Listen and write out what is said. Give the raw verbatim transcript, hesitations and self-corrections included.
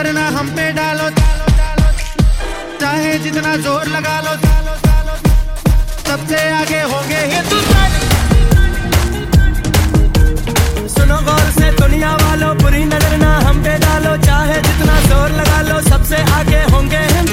नजर ना हम पे डालो, चाहे जितना जोर लगा लो, सबसे आगे होंगे हिंदुस्तान। सुनो गौर से दुनिया वालों, बुरी नजर ना हम पे डालो, चाहे जितना जोर लगा लो, सबसे आगे होंगे हिंदुस्तान।